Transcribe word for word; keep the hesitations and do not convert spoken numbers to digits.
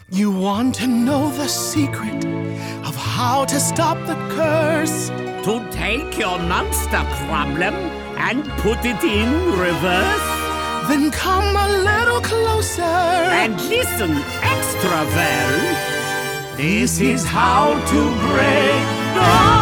You want to know the secret of how to stop the curse? To take your monster problem and put it in reverse? Then come a little closer And listen extra well. This is how to break the